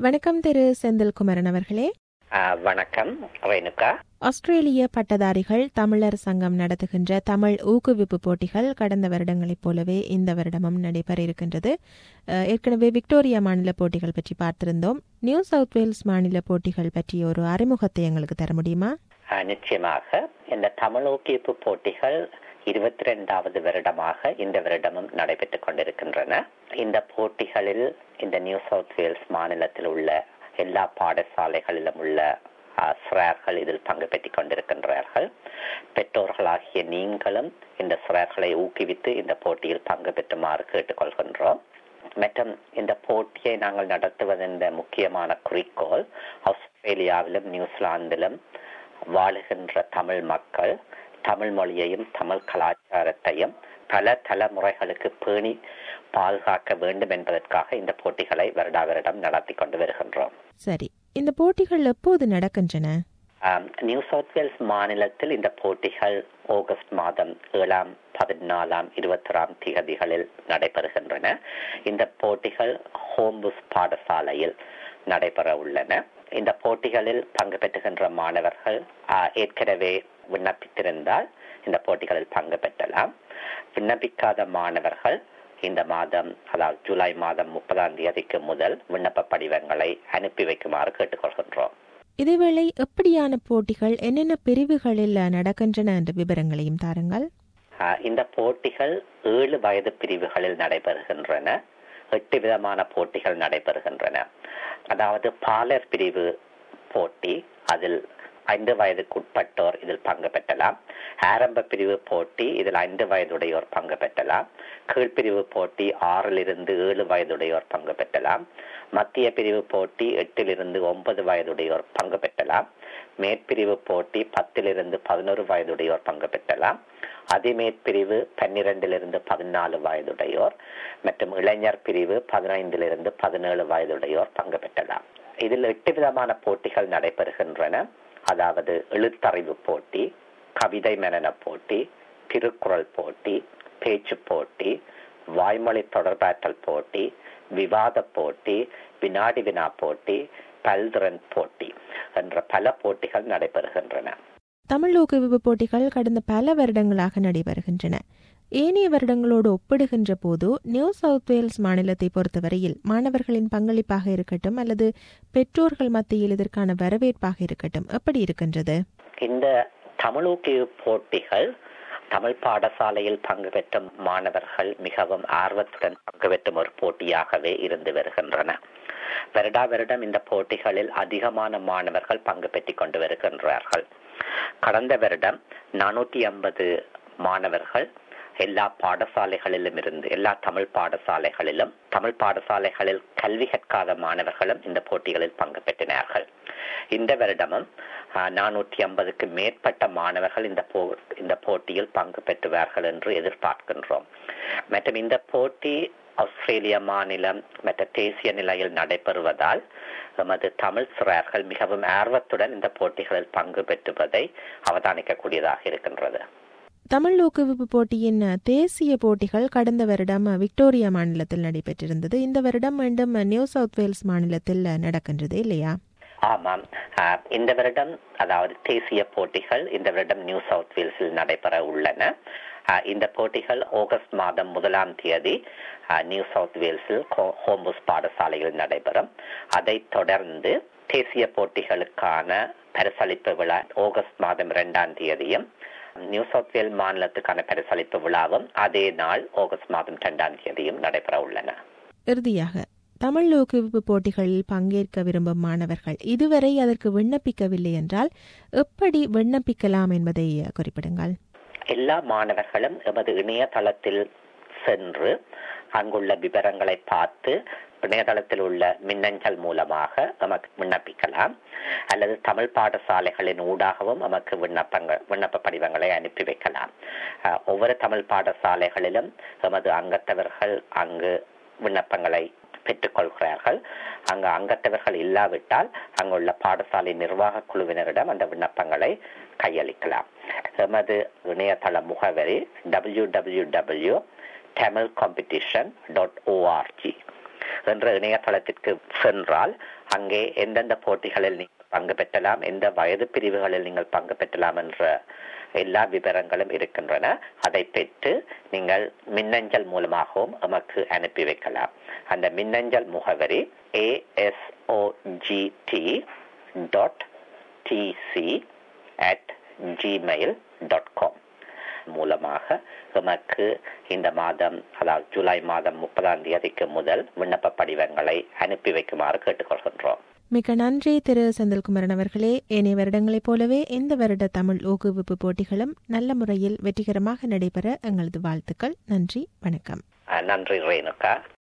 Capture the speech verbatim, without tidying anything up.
வணக்கம் திரு செந்தில்குமரன் அவர்களே. வணக்கம் ரேணுகா. ஆஸ்திரேலிய பட்டதாரிகள் தமிழர் சங்கம் நடத்துகின்ற தமிழ் ஊக்குவிப்பு போட்டிகள் கடந்த வருடங்களைப் போலவே இந்த வருடமும் நடைபெற இருக்கின்றது. ஏற்கனவே விக்டோரியா மாநில போட்டிகள் பற்றி பார்த்திருந்தோம். நியூ சவுத் வேல்ஸ் மாநில போட்டிகள் பற்றிய ஒரு அறிமுகத்தை எங்களுக்கு தர முடியுமா? நிச்சயமாக. இந்த தமிழ் ஊக்குவிப்பு போட்டிகள் இருபத்தி ரெண்டாவது வருடமாக இந்த வருடமும் நடைபெற்றுக் கொண்டிருக்கின்றன. இந்த போட்டிகளில் இந்த நியூ சவுத் வேல்ஸ் மாநிலத்தில் உள்ள எல்லா பாடசாலைகளிலும் உள்ள சிறார்கள் இதில் பங்கு பெற்றுக் கொண்டிருக்கின்றார்கள். பெற்றோர்களாகிய நீங்களும் இந்த சிறார்களை ஊக்குவித்து இந்த போட்டியில் பங்கு பெற்றுமாறு கேட்டுக்கொள்கின்றோம். மற்றும் இந்த போட்டியை நாங்கள் நடத்துவதன் முக்கியமான குறிக்கோள், ஆஸ்திரேலியாவிலும் நியூசிலாந்திலும் வாழுகின்ற தமிழ் மக்கள் தமிழ் மொழியையும் தமிழ் கலாச்சாரத்தையும் பல தலைமுறைகளுக்கு பேணி பாதுகாக்க வேண்டும் என்பதற்காக இந்த போட்டிகளை வருடா வருடம் நடத்தி கொண்டு வருகின்றோம். சரி, இந்த போட்டிகள் எப்போது நடக்கின்றன? நியூ சவுத் வேல்ஸ் மாநிலத்தில் இந்த போட்டிகள் ஆகஸ்ட் மாதம் ஏழாம் பதினாலாம் இருபத்தொராம் தேதிகளில் நடைபெறுகின்றன. இந்த போட்டிகள் ஹோம்புஸ் பாடசாலையில் நடைபெற உள்ளன. இந்த போட்டிகளில் பங்கு பெற்றுகின்ற மாணவர்கள் ஏற்கனவே விண்ணப்பித்திருந்தால் இந்த போட்டிகளில் பங்கு பெற்றலாம். விண்ணப்பிக்காத மாணவர்கள் இந்த மாதம், அதாவது ஜூலை மாதம் முப்பதாம் தேதிக்கு முதல் விண்ணப்ப படிவங்களை அனுப்பி வைக்குமாறு கேட்டுக்கொள்கின்றோம். இதேவேளை எப்படியான போட்டிகள், என்னென்ன பிரிவுகளில் நடக்கின்றன என்ற விவரங்களையும் தாருங்கள். இந்த போட்டிகள் ஏழு வயது பிரிவுகளில் நடைபெறுகின்றன. எட்டு விதமான போட்டிகள் நடைபெறுகின்றன. அதாவது பாலர் பிரிவு போட்டி, அதில் ஐந்து வயதுக்குட்பட்டோர் இதில் பங்கு பெற்றலாம். ஆரம்ப பிரிவு போட்டி, இதில் ஐந்து வயதுடையோர் பங்கு பெற்றலாம். கீழ்பிரிவு போட்டி ஆறிலிருந்து ஏழு வயதுடையோர் பங்கு பெற்றலாம். மத்திய பிரிவு போட்டி எட்டிலிருந்து ஒன்பது வயதுடையோர் பங்கு பெற்றலாம். மேற்பிரிவு போட்டி பத்திலிருந்து பதினோரு வயதுடையோர் பங்கு பெற்றலாம். அதிமேற்பிரிவு பன்னிரண்டிலிருந்து பதினாலு வயதுடையோர் மற்றும் இளைஞர் பிரிவு பதினைந்திலிருந்து பதினேழு வயதுடையோர் பங்கு பெற்றலாம். இதில் எட்டு விதமான போட்டிகள் நடைபெறுகின்றன. அதாவது எழுத்தறிவு போட்டி, கவிதை மனன போட்டி, திருக்குறள் போட்டி, பேச்சு போட்டி, வாய்மொழி தொடர்பாற்றல் போட்டி, விவாத போட்டி, வினாடி வினா போட்டி, பல்திறன் போட்டி என்ற பல போட்டிகள் நடைபெறுகின்றன. தமிழ் ஊக்குவிப்பு போட்டிகள் கடந்த பல வருடங்களாக நடைபெறுகின்றன. ஏனைய வருடங்களோடு ஒப்பிடுகின்ற போது நியூ சவுத் வேல்ஸ் மாநிலத்தை பொறுத்தவரையில் மாணவர்களின் பங்களிப்பாக இருக்கட்டும் அல்லது பெற்றோர்கள் மத்தியில் இதற்கான வரவேற்பாக இருக்கட்டும், எப்படி இருக்கின்றது? இந்த தமிழ் ஊக்குவிப்பு போட்டிகள் தமிழ் பாடசாலையில் பங்கு பெற்ற மாணவர்கள் மிகவும் ஆர்வத்துடன் பங்கு பெற்றும் ஒரு போட்டியாகவே இருந்து வருகின்றன. வருடா வருடம் இந்த போட்டிகளில் அதிகமான மாணவர்கள் பங்கு பெற்றுக் கொண்டு வருகின்றார்கள். கடந்த வருடம் நானூற்றி ஐம்பது மாணவர்கள் எல்லா பாடசாலைகளிலும் இருந்து, எல்லா தமிழ் பாடசாலைகளிலும் தமிழ் பாடசாலைகளில் கல்வி கற்காத மாணவர்களும் இந்த போட்டிகளில் பங்கு பெற்றினார்கள். இந்த வருடமும் நானூற்றி ஐம்பதுக்கு மேற்பட்ட மாணவர்கள் இந்த போ இந்த போட்டியில் பங்கு பெற்றுவார்கள் என்று எதிர்பார்க்கின்றோம். மற்றும் இந்த போட்டி ஆஸ்திரேலிய மாநிலம் மற்ற தேசிய நிலையில் நடைபெறுவதால் எமது தமிழ் சிறார்கள் மிகவும் ஆர்வத்துடன் இந்த போட்டிகளில் பங்கு பெற்றுவதை அவதானிக்கக்கூடியதாக இருக்கின்றது. தமிழ் ஊக்குவிப்பு போட்டியின் தேசிய போட்டிகள் கடந்த வருடம் விக்டோரியா மாநிலத்தில் நடைபெற்றிருந்தது. இந்த வருடம் மீண்டும் நியூ சவுத் வேல்ஸ் மாநிலத்தில் நடக்கின்றது இல்லையா? ஆமாம், இந்த வருடம் அதாவது தேசிய போட்டிகள் இந்த வருடம் நியூ சவுத் வேல்ஸில் நடைபெற உள்ளன. இந்த போட்டிகள் ஆகஸ்ட் மாதம் முதலாம் தேதி நியூ சவுத் வேல்ஸில் ஹோம்புஸ் பாடசாலையில் நடைபெறும். அதைத் தொடர்ந்து தேசிய போட்டிகளுக்கான பரிசளிப்பு விழா ஆகஸ்ட் மாதம் இரண்டாம் தேதியும், நியூ சவுத் வேல் மாநிலத்துக்கான பரிசளிப்பு விழாவும் அதே நாள் ஆகஸ்ட் மாதம் இரண்டாம் தேதியும் நடைபெற உள்ளன. இறுதியாக தமிழ் ஊக்குவிப்பு போட்டிகளில் பங்கேற்க விரும்பும் மாணவர்கள் இதுவரை அதற்கு விண்ணப்பிக்கவில்லை என்றால் எப்படி விண்ணப்பிக்கலாம் என்பதை குறிப்பிடுங்கள். எல்லா மாணவர்களும் எமது இணையதளத்தில் சென்று அங்குள்ள விவரங்களை பார்த்து இணையதளத்தில் உள்ள மின்னஞ்சல் மூலமாக நமக்கு விண்ணப்பிக்கலாம். அல்லது தமிழ் பாடசாலைகளின் ஊடாகவும் நமக்கு விண்ணப்பங்கள் விண்ணப்ப படிவங்களை அனுப்பி வைக்கலாம். ஒவ்வொரு தமிழ் பாடசாலைகளிலும் எமது அங்கத்தவர்கள் அங்கு விண்ணப்பங்களை பெற்றுக்கொள்கிறார்கள். அங்கு அங்கத்தவர்கள் இல்லாவிட்டால் அங்குள்ள பாடசாலை நிர்வாக குழுவினரிடம் அந்த விண்ணப்பங்களை கையளிக்கலாம். எமது இணையதள முகவரி W W W dot Tamil competition dot O R G. என்ற இணையதளத்திற்கு சென்றால் அங்கே எந்தெந்த போட்டிகளில் நீங்கள் பங்கு பெற்றலாம், எந்த வயது பிரிவுகளில் நீங்கள் பங்கு பெற்றலாம் என்ற எல்லா விவரங்களும் இருக்கின்றன. அதை பெற்று நீங்கள் மின்னஞ்சல் மூலமாகவும் எமக்கு அனுப்பி வைக்கலாம். அந்த மின்னஞ்சல் முகவரி A S O G D dot D C at Gmail dot com மூலமாக எமக்கு இந்த மாதம், அதாவது ஜூலை மாதம் முப்பதாம் தேதிக்கு முதல் விண்ணப்ப படிவங்களை அனுப்பி வைக்குமாறு கேட்டுக்கொள்கின்றோம். மிக்க நன்றி திரு செந்தில்குமரன் அவர்களே. ஏனைய வருடங்களைப் போலவே இந்த வருட தமிழ் ஊக்குவிப்பு போட்டிகளும் நல்ல முறையில் வெற்றிகரமாக நடைபெற எங்களது வாழ்த்துக்கள். நன்றி, வணக்கம். நன்றி ரேணுகா.